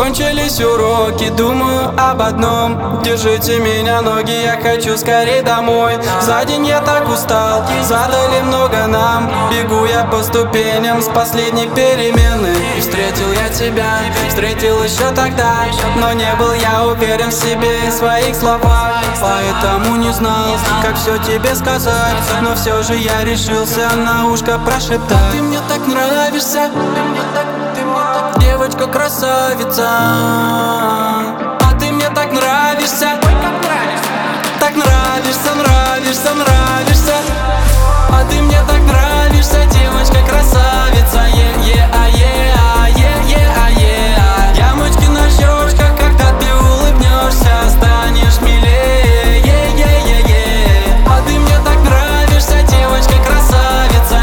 Закончились уроки, думаю об одном: держите меня, ноги, я хочу скорей домой. За день я так устал, задали много нам. Бегу я по ступеням с последней перемены. И встретил я тебя, встретил еще тогда, но не был я уверен в себе и своих словах. Поэтому не знал, как все тебе сказать, но все же я решился на ушко прошептать: ты мне так нравишься, девочка красавица. А ты мне так нравишься, так нравишься, нравишься, нравишься. А ты мне так нравишься, девочка красавица. Ямочки на щечках, когда ты улыбнешься, станешь милее. А ты мне так нравишься, девочка красавица.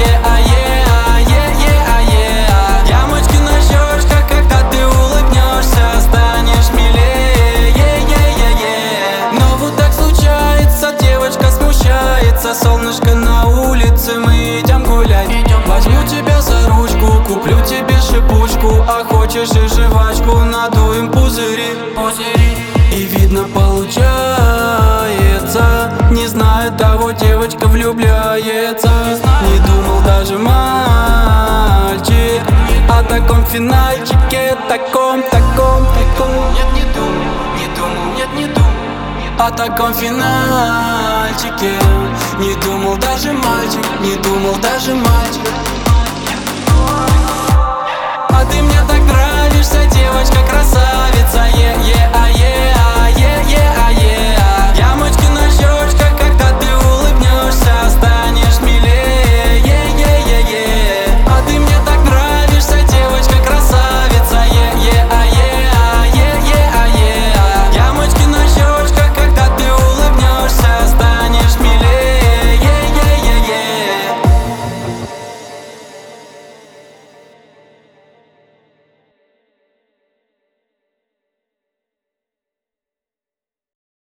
Ямочки на щечках, когда ты улыбнешься, станешь милее. Но вот так случается, девочка смущается. Солнышко на улице, мы идем гулять. Возьму тебя за ручку, куплю тебе шипучку, а хочешь и жвачку, надуем пузыри. И видно получается, не знаю того, девочка влюбляется. Не думал даже мальчик о таком финальчике, таком. Нет, не думал, нет, не думал о таком финальчике. Не думал даже мальчик, не думал даже мальчик.